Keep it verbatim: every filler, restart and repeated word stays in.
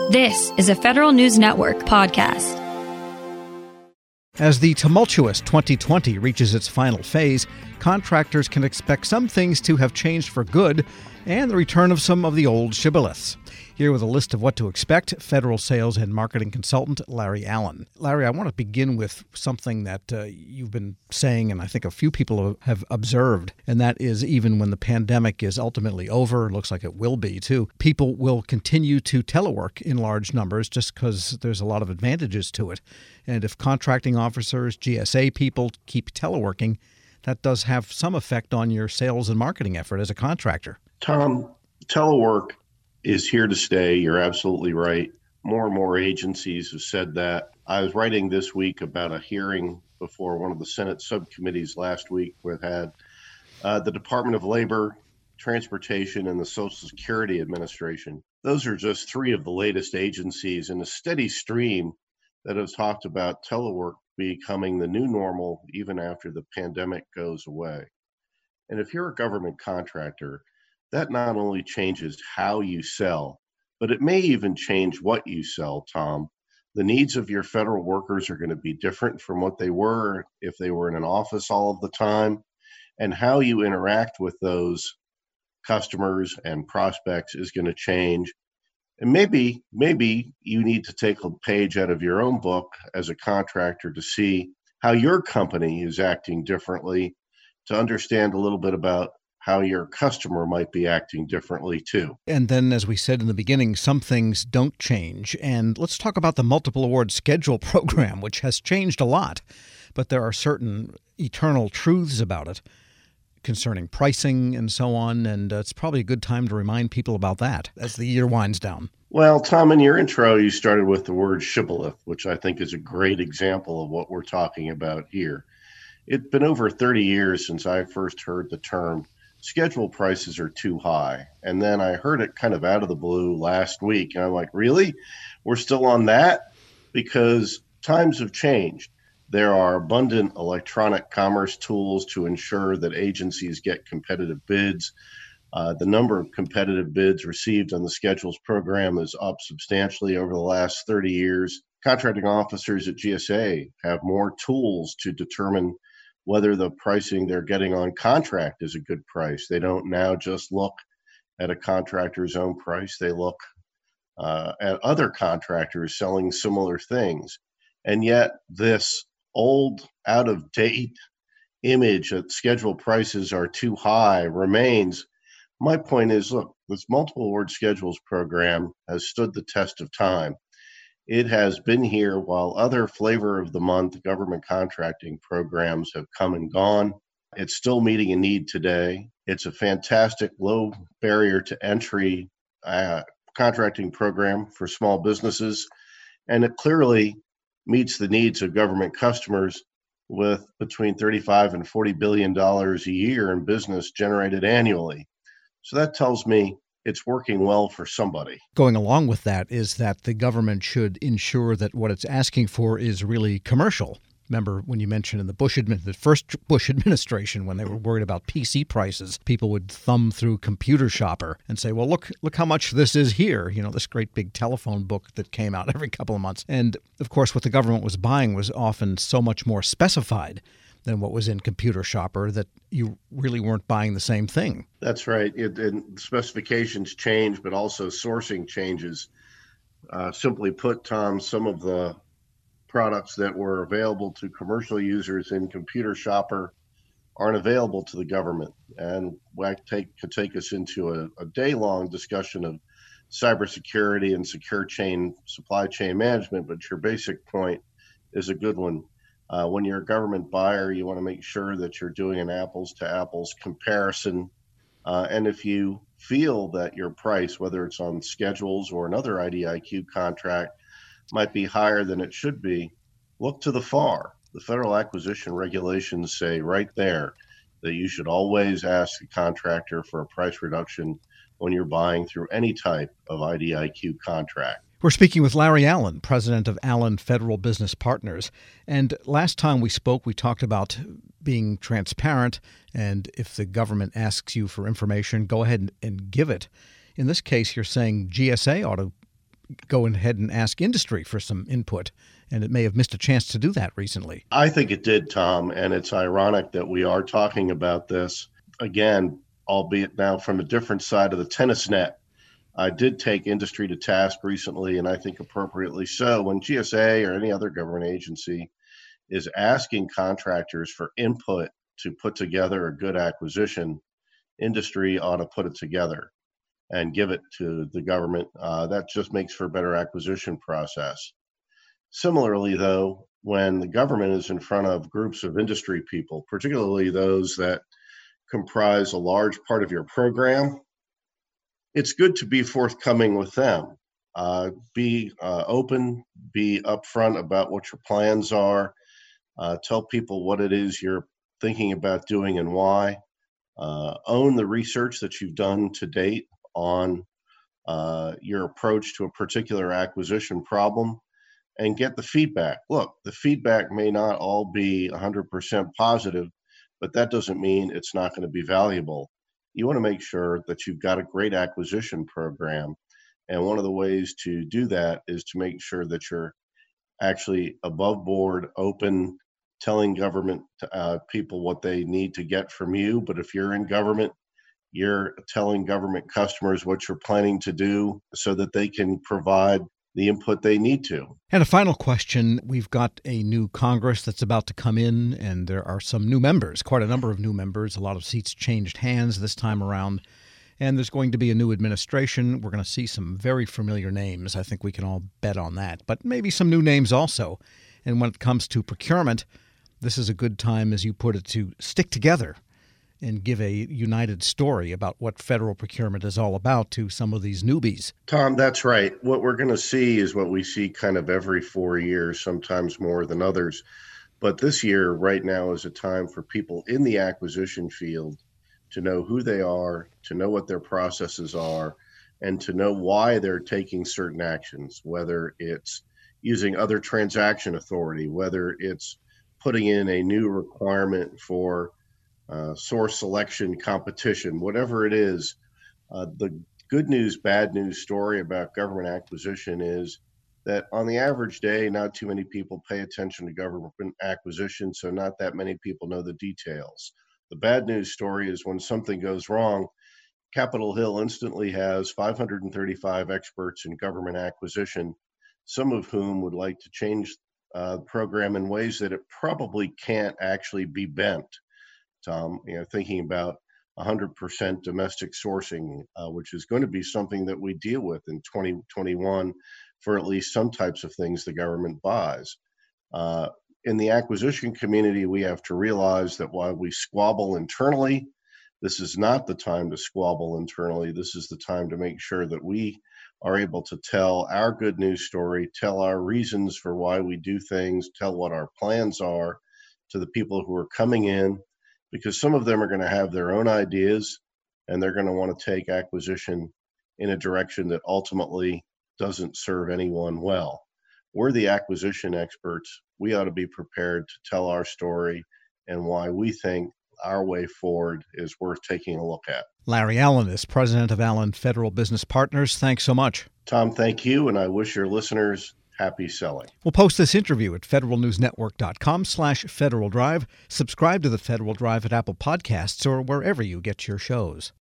This is a Federal News Network podcast. As the tumultuous twenty twenty reaches its final phase, contractors can expect some things to have changed for good and the return of some of the old shibboleths. Here with a list of what to expect, federal sales and marketing consultant Larry Allen. Larry, I want to begin with something that uh, you've been saying, and I think a few people have observed, and that is even when the pandemic is ultimately over, it looks like it will be too, people will continue to telework in large numbers just because there's a lot of advantages to it. And if contracting officers, G S A people keep teleworking, that does have some effect on your sales and marketing effort as a contractor. Tom, telework is here to stay. You're absolutely right. More and more agencies have said that. I was writing this week about a hearing before one of the Senate subcommittees last week where had uh, the Department of Labor, Transportation, and the Social Security Administration. Those are just three of the latest agencies in a steady stream that have talked about telework becoming the new normal even after the pandemic goes away. And if you're a government contractor, that not only changes how you sell, but it may even change what you sell, Tom. The needs of your federal workers are going to be different from what they were if they were in an office all of the time, and how you interact with those customers and prospects is going to change. And maybe, maybe you need to take a page out of your own book as a contractor to see how your company is acting differently, to understand a little bit about how your customer might be acting differently too. And then, as we said in the beginning, some things don't change. And let's talk about the multiple award schedule program, which has changed a lot. But there are certain eternal truths about it concerning pricing and so on. And uh, it's probably a good time to remind people about that as the year winds down. Well, Tom, in your intro, you started with the word shibboleth, which I think is a great example of what we're talking about here. It's been over thirty years since I first heard the term schedule prices are too high. And then I heard it kind of out of the blue last week. And I'm like, really? We're still on that? Because times have changed. There are abundant electronic commerce tools to ensure that agencies get competitive bids. Uh, the number of competitive bids received on the schedules program is up substantially over the last thirty years. Contracting officers at G S A have more tools to determine whether the pricing they're getting on contract is a good price. They don't now just look at a contractor's own price. They look uh, at other contractors selling similar things. And yet this old, out-of-date image that schedule prices are too high remains. My point is, look, this multiple award schedules program has stood the test of time. It has been here while other flavor of the month government contracting programs have come and gone. It's still meeting a need today. It's a fantastic low barrier to entry uh, contracting program for small businesses, and it clearly meets the needs of government customers with between thirty-five and forty billion dollars a year in business generated annually. So that tells me it's working well for somebody. Going along with that is that the government should ensure that what it's asking for is really commercial. Remember when you mentioned in the Bush admin, the first Bush administration, when they were worried about P C prices, people would thumb through Computer Shopper and say, well, look, look how much this is here. You know, this great big telephone book that came out every couple of months. And of course, what the government was buying was often so much more specified than what was in Computer Shopper that you really weren't buying the same thing. That's right. It, and specifications change, but also sourcing changes. Uh, simply put, Tom, some of the products that were available to commercial users in Computer Shopper aren't available to the government. And that take, could take us into a, a day-long discussion of cybersecurity and secure chain supply chain management, but your basic point is a good one. Uh, when you're a government buyer, you want to make sure that you're doing an apples to apples comparison. Uh, and if you feel that your price, whether it's on schedules or another I D I Q contract, might be higher than it should be, look to the F A R. The Federal Acquisition Regulations say right there that you should always ask the contractor for a price reduction when you're buying through any type of I D I Q contract. We're speaking with Larry Allen, president of Allen Federal Business Partners. And last time we spoke, we talked about being transparent, and if the government asks you for information, go ahead and give it. In this case, you're saying G S A ought to go ahead and ask industry for some input, and it may have missed a chance to do that recently. I think it did, Tom, and it's ironic that we are talking about this again, albeit now from a different side of the tennis net. I did take industry to task recently, and I think appropriately so, when G S A or any other government agency is asking contractors for input to put together a good acquisition, industry ought to put it together and give it to the government. Uh, that just makes for a better acquisition process. Similarly, though, when the government is in front of groups of industry people, particularly those that comprise a large part of your program, it's good to be forthcoming with them. Uh, be uh, open, be upfront about what your plans are. Uh, tell people what it is you're thinking about doing and why. Uh, own the research that you've done to date on uh, your approach to a particular acquisition problem, and get the feedback. Look, the feedback may not all be one hundred percent positive, but that doesn't mean it's not going to be valuable. You want to make sure that you've got a great acquisition program. And one of the ways to do that is to make sure that you're actually above board, open, telling government uh, people what they need to get from you. But if you're in government, you're telling government customers what you're planning to do so that they can provide the input they need to. And a final question. We've got a new Congress that's about to come in, and there are some new members, quite a number of new members. A lot of seats changed hands this time around. And there's going to be a new administration. We're going to see some very familiar names. I think we can all bet on that. But maybe some new names also. And when it comes to procurement, this is a good time, as you put it, to stick together and give a united story about what federal procurement is all about to some of these newbies. Tom, that's right. What we're going to see is what we see kind of every four years, sometimes more than others. But this year, right now, is a time for people in the acquisition field to know who they are, to know what their processes are, and to know why they're taking certain actions, whether it's using other transaction authority, whether it's putting in a new requirement for uh, source selection competition, whatever it is. Uh, the good news, bad news story about government acquisition is that on the average day, not too many people pay attention to government acquisition, so not that many people know the details. The bad news story is when something goes wrong, Capitol Hill instantly has five hundred thirty-five experts in government acquisition, some of whom would like to change uh, the program in ways that it probably can't actually be bent. Tom, you know, thinking about one hundred percent domestic sourcing, uh, which is going to be something that we deal with in twenty twenty-one for at least some types of things the government buys. Uh, in the acquisition community, we have to realize that while we squabble internally, this is not the time to squabble internally. This is the time to make sure that we are able to tell our good news story, tell our reasons for why we do things, tell what our plans are to the people who are coming in, because some of them are going to have their own ideas and they're going to want to take acquisition in a direction that ultimately doesn't serve anyone well. We're the acquisition experts. We ought to be prepared to tell our story and why we think our way forward is worth taking a look at. Larry Allen is president of Allen Federal Business Partners. Thanks so much. Tom, thank you, and I wish your listeners happy selling. We'll post this interview at federalnewsnetwork.com slash Federal Drive. Subscribe to the Federal Drive at Apple Podcasts or wherever you get your shows.